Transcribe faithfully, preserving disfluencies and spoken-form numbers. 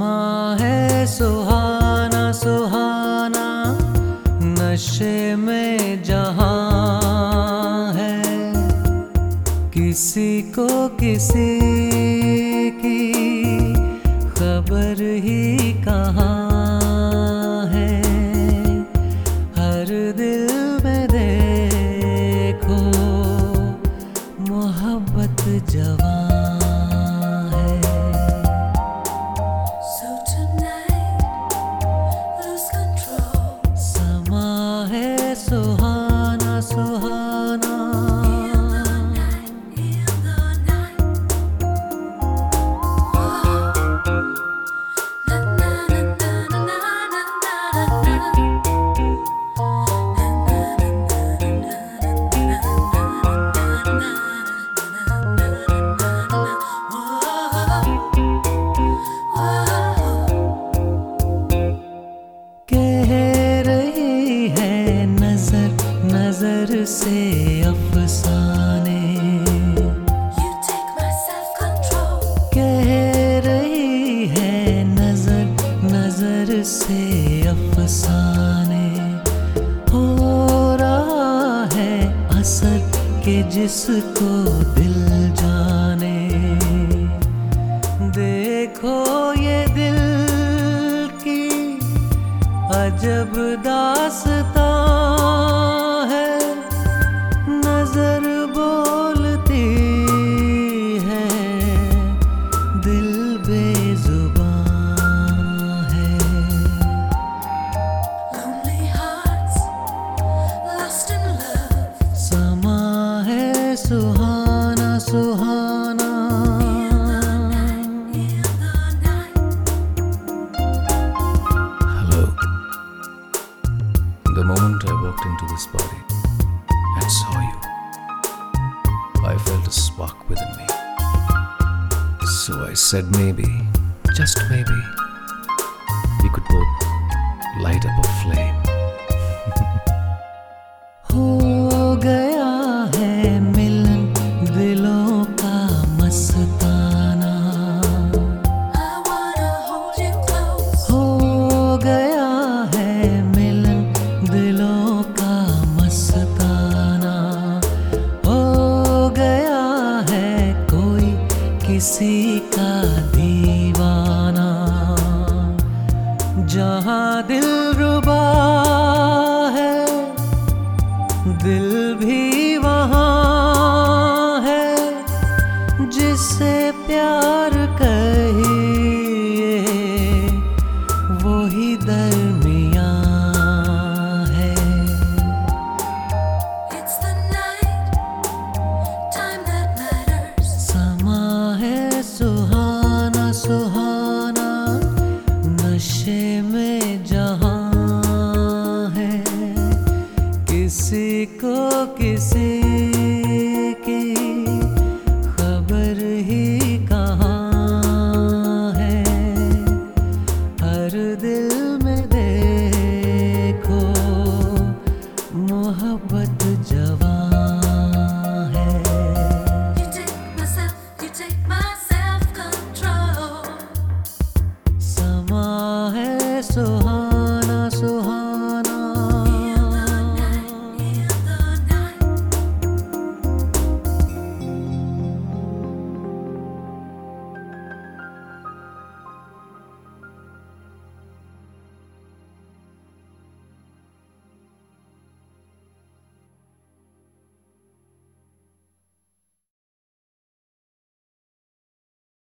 समा है सुहाना सुहाना, नशे में जहां है, किसी को किसी की खबर ही कहाँ है। हर दिल में देखो मोहब्बत जवां सुहाना सुहाना। नजर से अफसाने You take my self-control, कह रही है नजर नजर से अफसाने। हो रहा है असर के जिसको दिल जाने। देखो ये दिल की अजब दास्तां, नजर बोलती है दिल बेजुबान है। Lonely hearts lost in love, समा है सुहाना सुहाना। Hello. The moment I walked into this party and saw you, I felt a spark within me. So I said maybe, just maybe, we could both light up a flame. हो गया है मिलन दिलों का मस्ताना। I wanna hold you close. हो गया है मिलन दिलों का मस्ताना। किसी का दीवाना, जहां दिल रुबा है दिल भी वहां है, जिससे प्यार